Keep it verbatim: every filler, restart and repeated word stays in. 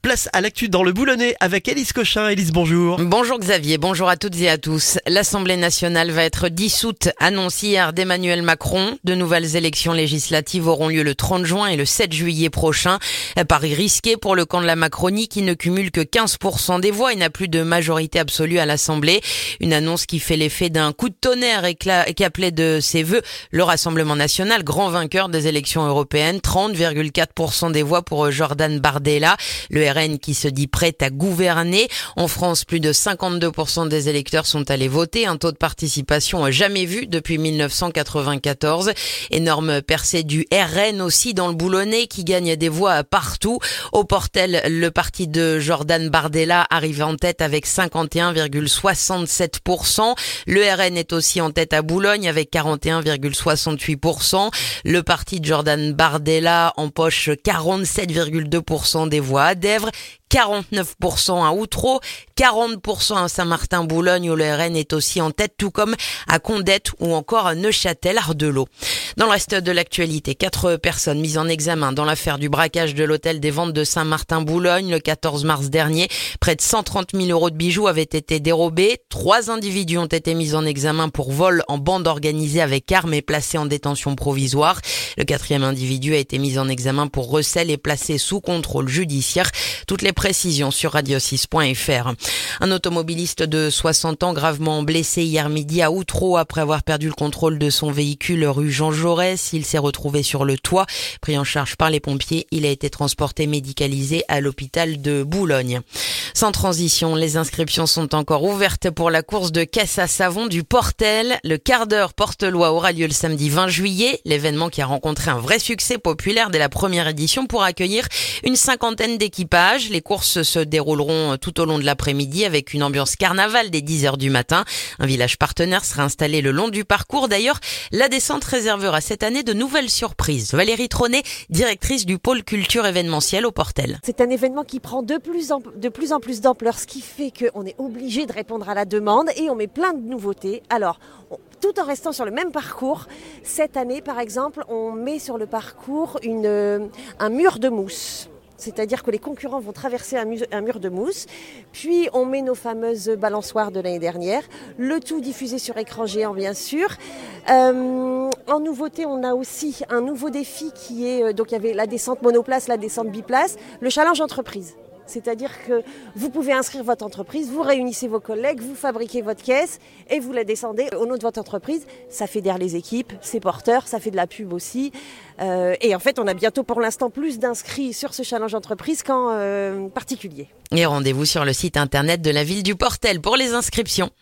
Place à l'actu dans le Boulonnais avec Élise Cochin. Élise, bonjour. Bonjour Xavier, bonjour à toutes et à tous. L'Assemblée nationale va être dissoute, annonce hier d'Emmanuel Macron. De nouvelles élections législatives auront lieu le trente juin et le sept juillet prochain. Pari risqué pour le camp de la Macronie qui ne cumule que quinze pour cent des voix et n'a plus de majorité absolue à l'Assemblée. Une annonce qui fait l'effet d'un coup de tonnerre et qui appelait de ses vœux le Rassemblement national, grand vainqueur des élections européennes. trente virgule quatre pour cent des voix pour Jordan Bardella. Le R N qui se dit prêt à gouverner. En France, plus de cinquante-deux pour cent des électeurs sont allés voter. Un taux de participation jamais vu depuis dix-neuf cent quatre-vingt-quatorze. Énorme percée du R N aussi dans le Boulonnais qui gagne des voix partout. Au Portel, le parti de Jordan Bardella arrive en tête avec cinquante et un virgule soixante-sept pour cent. Le R N est aussi en tête à Boulogne avec quarante et un virgule soixante-huit pour cent. Le parti de Jordan Bardella empoche quarante-sept virgule deux pour cent des voix à Dèvres, quarante-neuf pour cent à Outreau, quarante pour cent à Saint-Martin-Boulogne où le R N est aussi en tête, tout comme à Condette ou encore à Neuchâtel-Ardelot. Dans le reste de l'actualité, quatre personnes mises en examen dans l'affaire du braquage de l'hôtel des Ventes de Saint-Martin-Boulogne le quatorze mars dernier. Près de cent trente mille euros de bijoux avaient été dérobés. Trois individus ont été mis en examen pour vol en bande organisée avec armes et placés en détention provisoire. Le quatrième individu a été mis en examen pour recel et placé sous contrôle judiciaire. Toutes les précisions sur radio six point f r. Un automobiliste de soixante ans gravement blessé hier midi à Outreau après avoir perdu le contrôle de son véhicule rue Jean Jaurès. Il s'est retrouvé sur le toit. Pris en charge par les pompiers, il a été transporté médicalisé à l'hôpital de Boulogne. Sans transition, les inscriptions sont encore ouvertes pour la course de caisse à savon du Portel. Le quart d'heure portelois aura lieu le samedi vingt juillet. L'événement qui a rencontré un vrai succès populaire dès la première édition pour accueillir une cinquantaine d'équipages. Les courses se dérouleront tout au long de l'après-midi avec une ambiance carnaval dès dix heures du matin. Un village partenaire sera installé le long du parcours. D'ailleurs, la descente réservera cette année de nouvelles surprises. Valérie Tronet, directrice du pôle culture événementielle au Portel. C'est un événement qui prend de plus en, de plus en plus d'ampleur, ce qui fait qu'on est obligé de répondre à la demande et on met plein de nouveautés. Alors, on, tout en restant sur le même parcours, cette année par exemple, on met sur le parcours une, un mur de mousse. C'est-à-dire que les concurrents vont traverser un mur, un mur de mousse, puis on met nos fameuses balançoires de l'année dernière, le tout diffusé sur écran géant bien sûr. Euh, en nouveauté, on a aussi un nouveau défi qui est, donc il y avait la descente monoplace, la descente biplace, le challenge entreprise. C'est-à-dire que vous pouvez inscrire votre entreprise, vous réunissez vos collègues, vous fabriquez votre caisse et vous la descendez au nom de votre entreprise. Ça fédère les équipes, c'est porteur, ça fait de la pub aussi. Euh, et en fait, on a bientôt pour l'instant plus d'inscrits sur ce challenge entreprise qu'en euh, particulier. Et rendez-vous sur le site internet de la ville du Portel pour les inscriptions.